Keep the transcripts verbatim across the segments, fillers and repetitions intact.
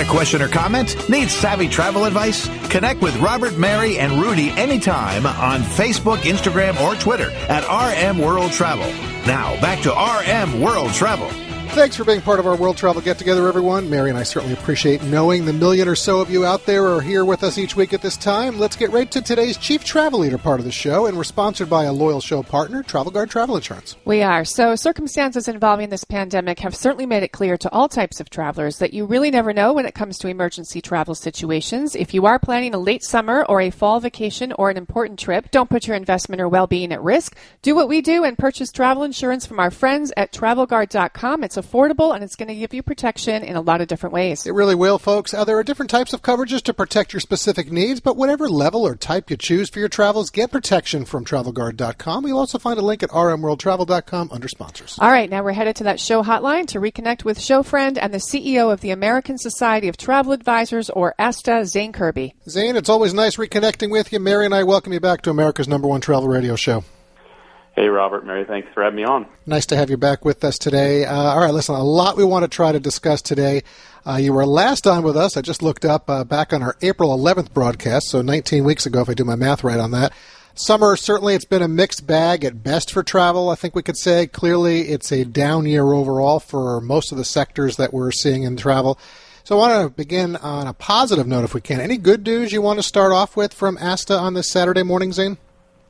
question or comment? Need savvy travel advice? Connect with Robert, Mary, and Rudy anytime on Facebook, Instagram, or Twitter at R M World Travel. Now, back to R M World Travel. Thanks for being part of our World Travel Get-Together, everyone. Mary and I certainly appreciate knowing the million or so of you out there are here with us each week at this time. Let's get right to today's Chief Travel Leader part of the show, and we're sponsored by a loyal show partner, Travel Guard Travel Insurance. We are. So circumstances involving this pandemic have certainly made it clear to all types of travelers that you really never know when it comes to emergency travel situations. If you are planning a late summer or a fall vacation or an important trip, don't put your investment or well-being at risk. Do what we do and purchase travel insurance from our friends at travel guard dot com. It's affordable, and it's going to give you protection in a lot of different ways. It really will, folks. Uh, there are different types of coverages to protect your specific needs, but whatever level or type you choose for your travels, get protection from travel guard dot com. You'll also find a link at r m world travel dot com under sponsors. All right, now we're headed to that show hotline to reconnect with show friend and the C E O of the American Society of Travel Advisors, or ASTA, Zane Kirby. Zane, it's always nice reconnecting with you. Mary and I welcome you back to America's number one travel radio show. Hey, Robert, Mary, thanks for having me on. Nice to have you back with us today. Uh, all right, listen, a lot we want to try to discuss today. Uh, you were last on with us. I just looked up uh, back on our April eleventh broadcast, so nineteen weeks ago, if I do my math right on that. Summer, certainly it's been a mixed bag at best for travel, I think we could say. Clearly, it's a down year overall for most of the sectors that we're seeing in travel. So I want to begin on a positive note, if we can. Any good news you want to start off with from ASTA on this Saturday morning, Zane?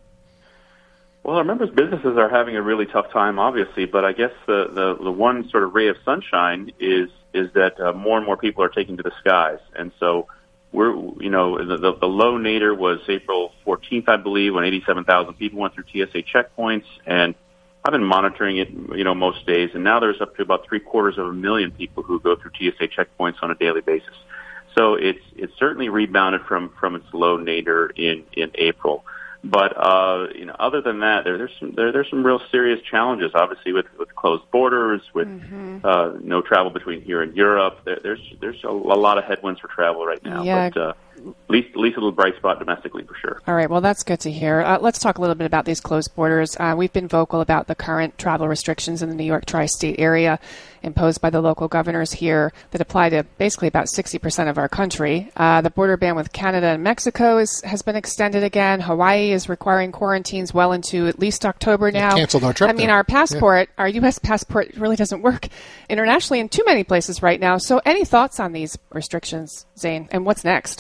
Well, our members' businesses are having a really tough time, obviously, but I guess the, the, the one sort of ray of sunshine is is that uh, more and more people are taking to the skies. And so we're, you know, the, the, the low nadir was April fourteenth, I believe, when eighty-seven thousand people went through T S A checkpoints, and I've been monitoring it, you know, most days, and now there's up to about three quarters of a million people who go through T S A checkpoints on a daily basis. So it's it's certainly rebounded from, from its low nadir in, in April. But uh, you know, other than that, there, there's some there, there's some real serious challenges. Obviously, with, with closed borders, with mm-hmm. uh, no travel between here and Europe, there, there's there's a, a lot of headwinds for travel right now. Yeah. But uh, at least at least a little bright spot domestically for sure. All right, well, that's good to hear. Uh, let's talk a little bit about these closed borders. Uh, we've been vocal about the current travel restrictions in the New York tri-state area imposed by the local governors here that apply to basically about sixty percent of our country. Uh, the border ban with Canada and Mexico is, has been extended again. Hawaii is requiring quarantines well into at least October now. They canceled our trip I mean, there. our passport, yeah. our U S passport really doesn't work internationally in too many places right now. So any thoughts on these restrictions, Zane, and what's next?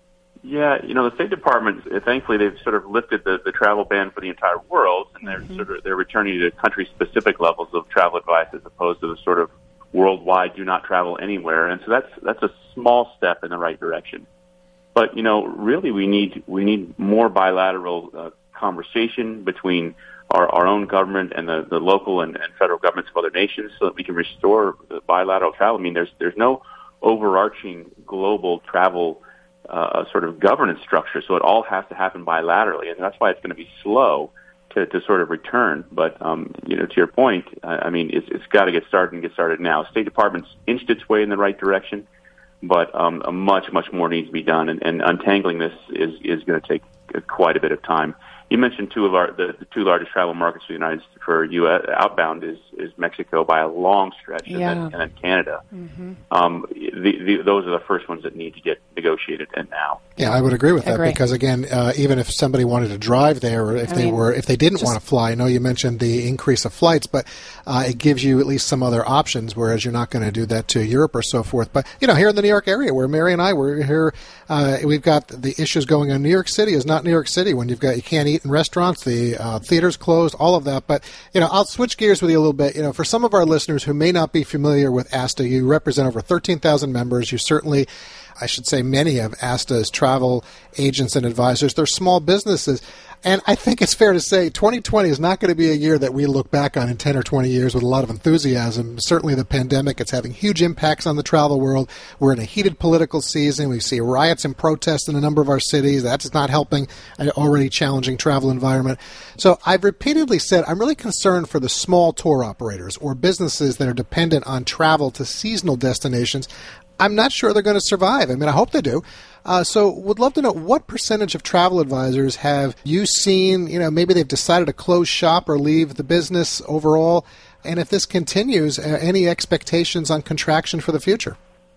Yeah, you know, the State Department, uh, thankfully, they've sort of lifted the, the travel ban for the entire world, and they're mm-hmm. sort of they're returning to country-specific levels of travel advice as opposed to the sort of worldwide do not travel anywhere. And so that's that's a small step in the right direction. But you know, really, we need we need more bilateral uh, conversation between our, our own government and the, the local and, and federal governments of other nations, so that we can restore the bilateral travel. I mean, there's there's no overarching global travel Uh, sort of governance structure, so it all has to happen bilaterally, and that's why it's going to be slow to, to sort of return. But um, you know, to your point, I, I mean, it's, it's got to get started and get started now. State Department's inched its way in the right direction, but um, a much, much more needs to be done, and, and untangling this is is going to take quite a bit of time. You mentioned two of our the, the two largest travel markets for the United States for U S outbound is, is Mexico by a long stretch, yeah. and, then, and then Canada. Mm-hmm. Um, the, the, those are the first ones that need to get negotiated, and now. Yeah, I would agree with that agree. because again, uh, even if somebody wanted to drive there, or if I they mean, were, if they didn't just, want to fly, I know you mentioned the increase of flights, but uh, it gives you at least some other options. Whereas you're not going to do that to Europe or so forth. But you know, here in the New York area, where Mary and I were here, uh, we've got the issues going on. New York City is not New York City when you've got you can't eat in restaurants, the uh, theaters closed, all of that. But you know, I'll switch gears with you a little bit. You know, for some of our listeners who may not be familiar with ASTA, you represent over thirteen thousand members. You certainly, I should say, many of ASTA's travel agents and advisors. They're small businesses. And I think it's fair to say twenty twenty is not going to be a year that we look back on in ten or twenty years with a lot of enthusiasm. Certainly the pandemic, it's having huge impacts on the travel world. We're in a heated political season. We see riots and protests in a number of our cities. That's not helping an already challenging travel environment. So I've repeatedly said I'm really concerned for the small tour operators or businesses that are dependent on travel to seasonal destinations. I'm not sure they're going to survive. I mean, I hope they do. Uh, so would love to know what percentage of travel advisors have you seen, you know, maybe they've decided to close shop or leave the business overall. And if this continues, uh, any expectations on contraction for the future?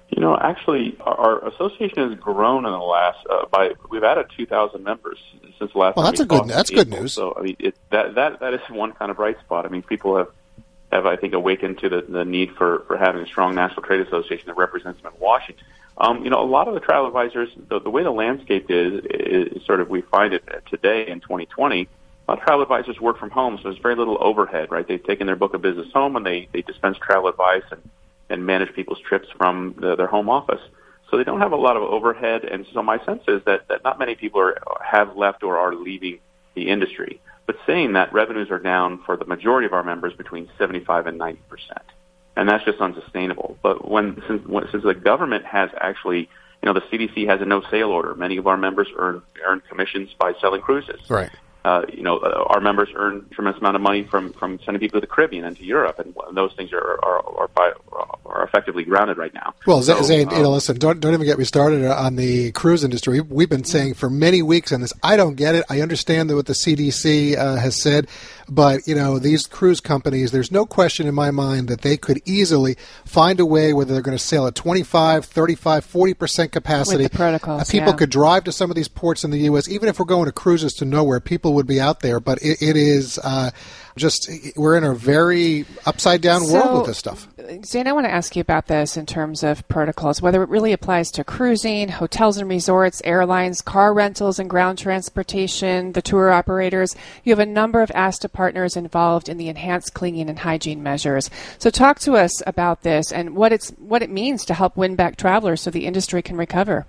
You know, actually, our association has grown in the last. Uh, by we've added two thousand members since the last. Well, time that's we a good. talked That's in good April. news. So, I mean, it, that that that is one kind of bright spot. I mean, people have have I think awakened to the, the need for, for having a strong national trade association that represents them in Washington. Um, you know, a lot of the travel advisors, the, the way the landscape is, is sort of we find it today in twenty twenty. A lot of travel advisors work from home, so there's very little overhead, right? They've taken their book of business home and they they dispense travel advice and and manage people's trips from the, their home office. So they don't have a lot of overhead, and so my sense is that, that not many people are, have left or are leaving the industry. But saying that, revenues are down for the majority of our members between seventy-five and ninety percent, and that's just unsustainable. But when since, when, since the government has actually, you know, the C D C has a no-sale order, many of our members earn earn commissions by selling cruises. Right. Uh, you know, uh, our members earn a tremendous amount of money from, from sending people to the Caribbean and to Europe, and those things are are are, by, are effectively grounded right now. Well, so, Zane, um, you know, listen, don't don't even get me started on the cruise industry. We've been saying for many weeks on this. I don't get it. I understand what the C D C uh, has said, but you know, these cruise companies, there's no question in my mind that they could easily find a way whether they're going to sail at twenty-five, thirty-five, forty percent capacity. With the protocols, uh, people yeah. could drive to some of these ports in the U S, even if we're going to cruises to nowhere. People would be out there, but it, it is uh, just we're in a very upside down so, world with this stuff. Zane, I want to ask you about this in terms of protocols, whether it really applies to cruising, hotels and resorts, airlines, car rentals and ground transportation, the tour operators. You have a number of ASTA partners involved in the enhanced cleaning and hygiene measures. So talk to us about this and what it's what it means to help win back travelers so the industry can recover.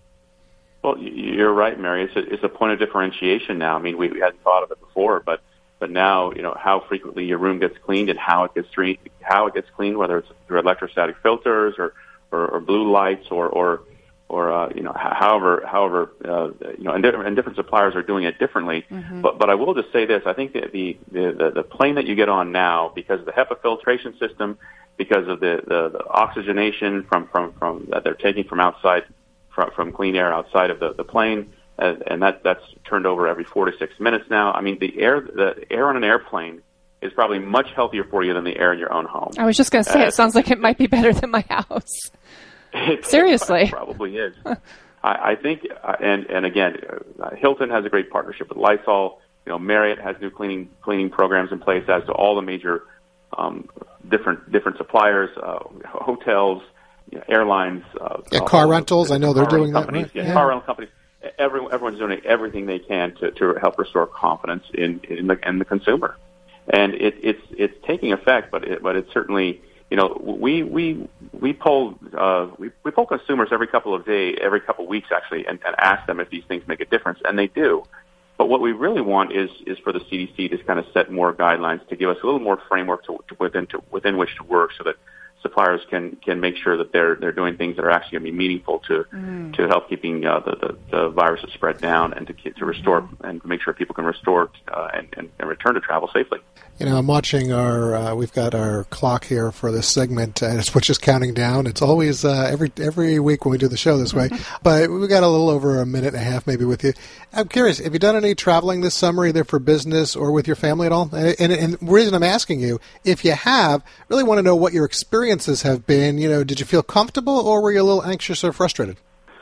Well, you're right, Mary. It's a, it's a point of differentiation now. I mean, we, we hadn't thought of it before, but but now, you know, how frequently your room gets cleaned and how it gets tre- how it gets cleaned, whether it's through electrostatic filters or, or, or blue lights or or, or uh, you know, however however uh, you know, and, different, and different suppliers are doing it differently. Mm-hmm. But but I will just say this: I think that the the, the the plane that you get on now, because of the HEPA filtration system, because of the, the, the oxygenation from from from that they're taking from outside. From, from clean air outside of the, the plane, uh, and that that's turned over every four to six minutes now. I mean, the air the air on an airplane is probably much healthier for you than the air in your own home. I was just going to say, uh, it sounds like it might be better than my house. It, Seriously, it probably is. I, I think, uh, and and again, uh, Hilton has a great partnership with Lysol. You know, Marriott has new cleaning cleaning programs in place, as do all the major um, different different suppliers, uh, hotels. You know, airlines, uh, yeah, car rentals. I know they're doing that. Right? Yeah, yeah, car rental companies. Everyone, everyone's doing everything they can to, to help restore confidence in in the, in the consumer, and it, it's it's taking effect. But it, but it's certainly, you know, we we we poll uh, we we poll consumers every couple of days, every couple of weeks actually, and, and ask them if these things make a difference, and they do. But what we really want is is for the C D C to kind of set more guidelines to give us a little more framework to, to within to within which to work, so that suppliers can, can make sure that they're they're doing things that are actually going to be meaningful to mm. to help keeping uh, the, the the virus spread down and to to restore mm. and make sure people can restore uh, and, and, and return to travel safely. You know, I'm watching our. Uh, we've got our clock here for this segment, and it's which is counting down. It's always uh, every every week when we do the show this way, but we got a little over a minute and a half maybe with you. I'm curious, have you done any traveling this summer, either for business or with your family at all? And, and, and the reason I'm asking you, if you have, really want to know what your experiences have been. You know, did you feel comfortable, or were you a little anxious or frustrated?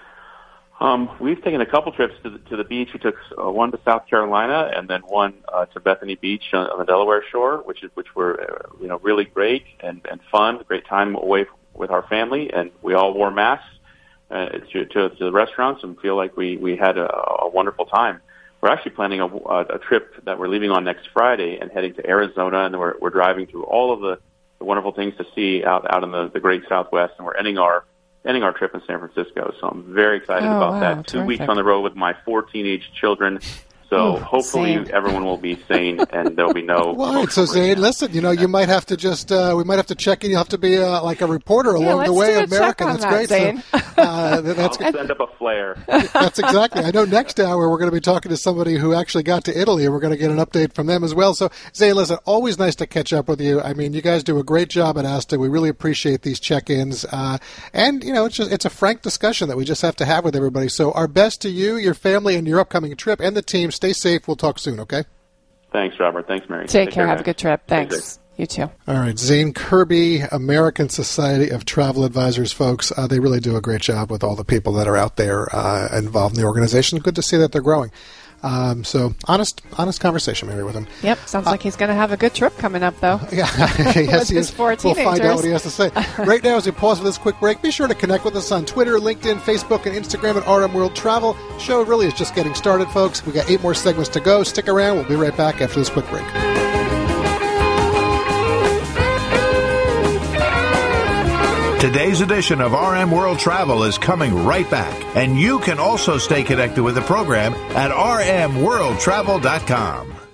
Um, we've taken a couple trips to the, to the beach. We took uh, one to South Carolina and then one uh, to Bethany Beach on, on the Delaware shore, which is which were uh, you know really great and, and fun. Great time away with our family, and we all wore masks uh, to, to, to the restaurants and feel like we we had a, a wonderful time. We're actually planning a, a trip that we're leaving on next Friday and heading to Arizona, and we're we're driving through all of the, the wonderful things to see out out in the, the great Southwest, and we're ending our ending our trip in San Francisco. So I'm very excited oh, about wow, that. Two terrific. weeks on the road with my four teenage children. So Ooh, hopefully same. everyone will be sane and there'll be no... Well, all right, so Zane, listen, you know, you might have to just, uh, we might have to check in. You'll have to be uh, like a reporter yeah, along the way, American. That's that, great. Zane. So, uh, that's I'll send up a flare. That's exactly. I know next hour we're going to be talking to somebody who actually got to Italy, and we're going to get an update from them as well. So, Zane, listen, always nice to catch up with you. I mean, you guys do a great job at ASTA. We really appreciate these check-ins. Uh, and, you know, it's just it's a frank discussion that we just have to have with everybody. So our best to you, your family, and your upcoming trip, and the team. Stay safe. We'll talk soon, okay? Thanks, Robert. Thanks, Mary. Take, Take care. care. Have Guys. a good trip. Thanks. You too. All right. Zane Kirby, American Society of Travel Advisors, folks. Uh, they really do a great job with all the people that are out there uh, involved in the organization. Good to see that they're growing. Um, so honest, honest conversation, Mary, with him. Yep, sounds uh, like he's going to have a good trip coming up, though. Yeah, yes, he is. Four we'll find out what he has to say. Right now, as we pause for this quick break, be sure to connect with us on Twitter, LinkedIn, Facebook, and Instagram at R M World Travel. The show really is just getting started, folks. We got eight more segments to go. Stick around. We'll be right back after this quick break. Today's edition of R M World Travel is coming right back, and you can also stay connected with the program at r m world travel dot com.